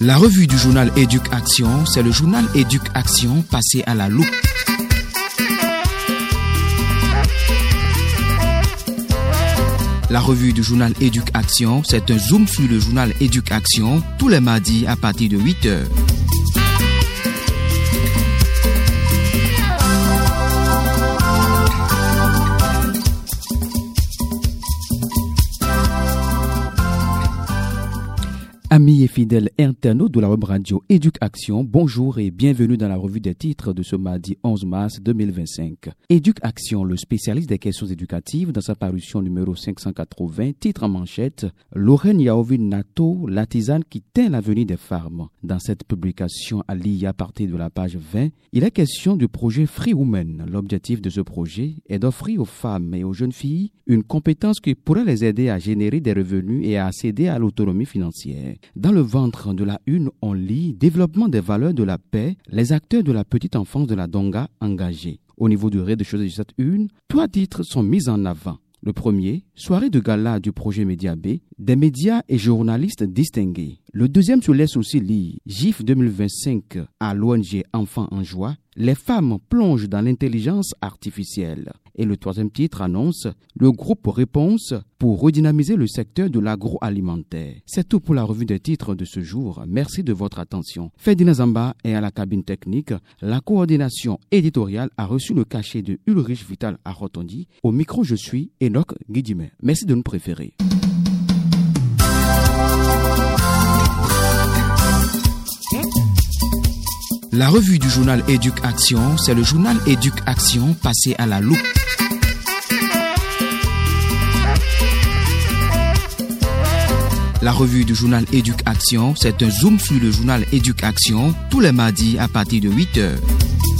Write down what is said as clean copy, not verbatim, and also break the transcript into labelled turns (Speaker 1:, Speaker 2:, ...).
Speaker 1: La revue du journal Éduc-Action, c'est le journal Éduc-Action passé à la loupe. La revue du journal Éduc-Action, c'est un zoom sur le journal Éduc-Action tous les mardis à partir de 8h. Amis et fidèles internautes de la web radio Éduc-Action, bonjour et bienvenue dans la revue des titres de ce mardi 11 mars 2025. Éduc-Action, le spécialiste des questions éducatives, dans sa parution numéro 580, titre en manchette « Lorraine Yahovine Nato, la tisane qui teint l'avenir des femmes ». Dans cette publication à lire à partir de la page 20, il est question du projet Free Women. L'objectif de ce projet est d'offrir aux femmes et aux jeunes filles une compétence qui pourrait les aider à générer des revenus et à accéder à l'autonomie financière. Dans le ventre de la une, on lit « Développement des valeurs de la paix, les acteurs de la petite enfance de la Donga engagés ». Au niveau du rez-de-chaussée de cette une, 3 titres sont mis en avant. Le premier, soirée de gala du projet Média B, des médias et journalistes distingués. Le deuxième se laisse aussi lire GIF 2025 à l'ONG Enfants en Joie, les femmes plongent dans l'intelligence artificielle. Et le troisième titre annonce le groupe Réponse pour redynamiser le secteur de l'agroalimentaire. C'est tout pour la revue des titres de ce jour. Merci de votre attention. Ferdinand Zamba est à la cabine technique. La coordination éditoriale a reçu le cachet de Ulrich Vital à Rotondi. Au micro, je suis Enoch Guidimer. Merci de nous préférer. La revue du journal Éduc-Action, c'est le journal Éduc-Action passé à la loupe. La revue du journal Éduc-Action, c'est un zoom sur le journal Éduc-Action tous les mardis à partir de 8h.